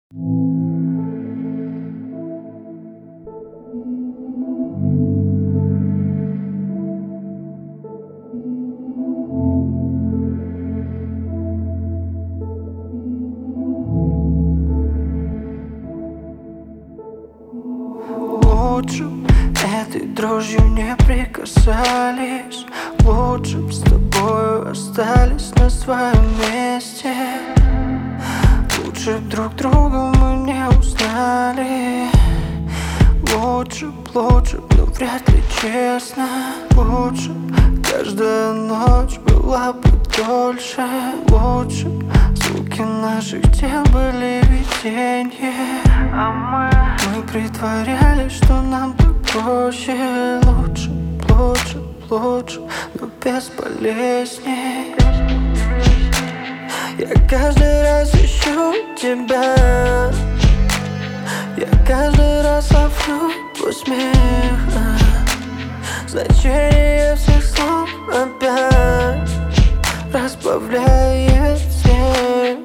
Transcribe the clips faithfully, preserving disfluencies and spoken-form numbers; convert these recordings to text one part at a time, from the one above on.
Лучше б этой дрожью не прикасались, лучше б с тобою остались на своем месте. Лучше б друг друга мы не узнали. Лучше б, лучше б, но вряд ли честно. Лучше б каждая ночь была бы дольше. Лучше б звуки наших тел были видения, а мы, мы притворялись, что нам так проще. Лучше, лучше, лучше, но бесполезней. Я каждый раз ищу тебя, я каждый раз ловлю твой смех. Значение всех слов опять разбавляет всех.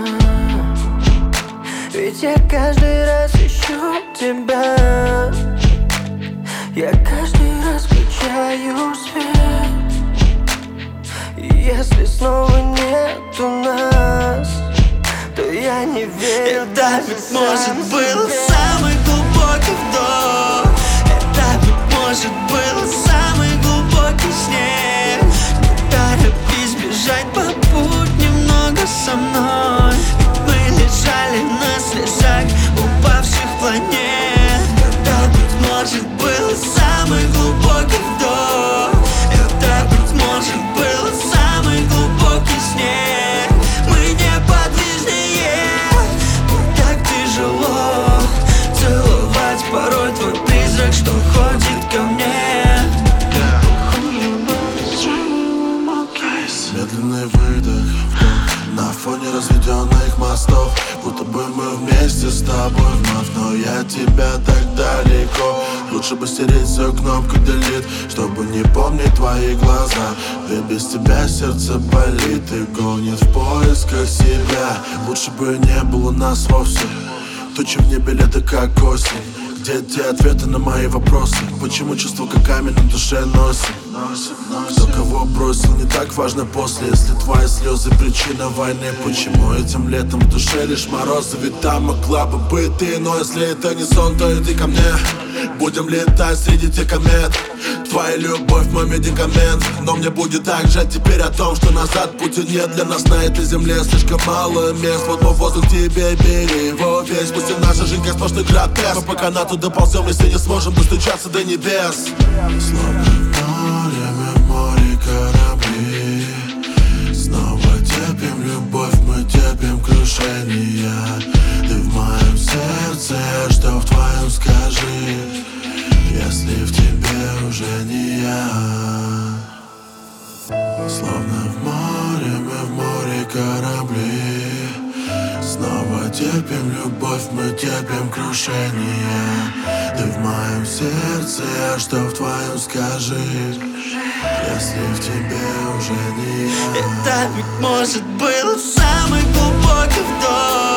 Ведь я каждый раз ищу тебя, я каждый раз включаю свет. И если снова нету нас, то я не верю. Это ведь может был самый глубокий вдох. Это ведь может был самый глубокий снег. Не торопись бежать по путь немного со мной. Ведь мы лежали на слезах упавших планет. Это ведь может был самый глубокий вдох. Это ведь может был самый глубокий снег. Мы неподвижнее, так тяжело целовать порой твой призрак, что ходит ко мне. Медленный выдох, вдох на фоне разведенных мостов. Будто бы мы вместе с тобой вновь, но я тебя так далеко. Лучше бы стереть свою кнопку delete, чтобы не помнить твои глаза. Ведь без тебя сердце болит и гонит в поисках себя. Лучше бы не было нас вовсе. Тучи в небе, лето как осень. Где те ответы на мои вопросы? Почему чувство как камень на душе носит? Кто кого бросил, не так важно после. Если твои слезы причина войны, почему этим летом в душе лишь морозы? Ведь там могла бы быть ты, но если это не сон, то иди ко мне. Будем летать среди тех комет. Твоя любовь мой медикамент. Но мне будет так жаль теперь о том, что назад пути нет. Для нас на этой земле слишком мало мест. Вот мой воздух тебе, бери его весь. Пусть и наша жизнь как сплошной гротеск, но пока на туда ползем, если не сможем достучаться до небес. Словно в море, мы в море корабли. Снова терпим любовь, мы терпим крушение. Ты в моем сердце, что в твоем, скажи, если в тебе уже не я. Словно в море, мы в море корабли. Снова терпим любовь, мы терпим крушение. Ты в моем сердце, а что в твоем, скажи, если в тебе уже не я. Это ведь может был самый глубокий вдох.